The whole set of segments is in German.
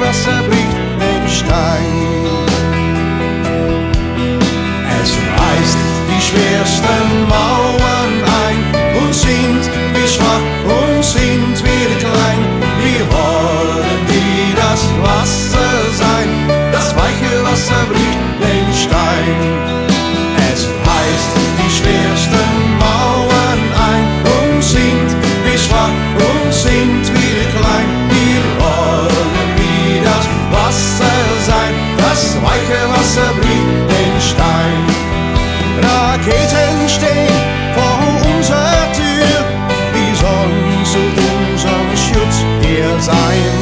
Wasser bricht den Stein. Es reißt die schwersten Mauern ein und sind wir schwach und sind wir klein. Wir wollen wie das Wasser sein, das weiche Wasser bricht den Stein. Es reißt die schwersten Mauern ein und sind wir schwach und sind wir klein. Wir wollen wie das Wasser sein, das weiche Wasser bricht den Stein. Raketen stehen vor unserer Tür, die sollen zu unserem Schutz hier sein.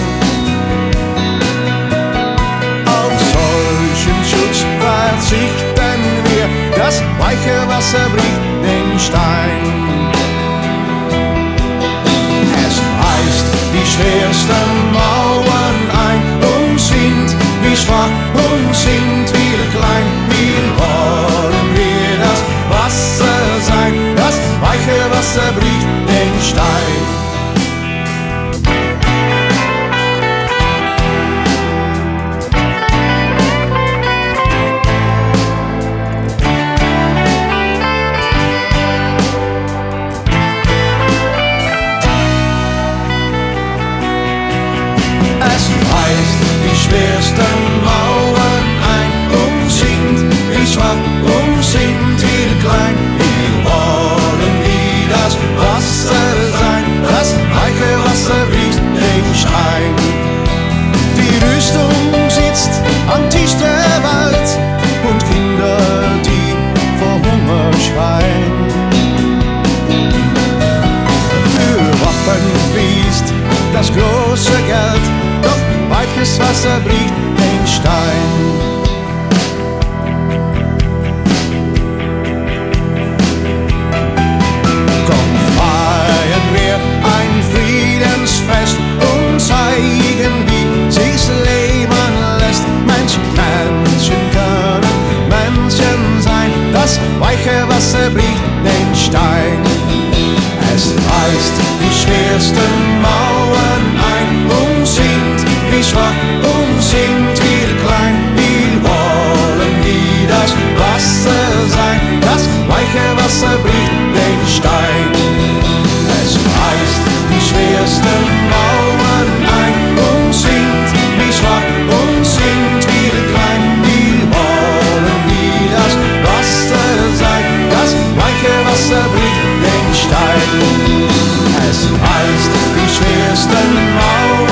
Auf solchen Schutz verzichten wir, das weiche Wasser bricht den Stein. Es reißt die schwersten Mauern ein und sind wir schwach und sind wir klein. Wir wollen wir das Wasser sein, das weiche Wasser bricht den Stein. Es reißt die schwersten Mauern ein und sind wir schwach und sind wir klein. Wir wollen wie das Wasser sein, das weiche Wasser bricht den Stein. Die Rüstung sitzt am Tisch der Welt und Kinder, die vor Hunger schreien. Für Waffen fließt das große Geld, doch weiches Wasser bricht den Stein. Komm, feiern wir ein Friedensfest und zeigen, wie sich's leben lässt. Menschen können Menschen sein, das weiche Wasser bricht den Stein. Es reißt die schwersten Mauern ein und sind wir schwach und sind wir klein. Wir wollen wie das Wasser sein, das weiche Wasser bricht den Stein. Es reißt die schwersten Mauern ein und sind wir schwach und sind wir klein. Wir wollen wie das Wasser sein, das weiche Wasser bricht den Stein. Es reißt die schwersten Mauern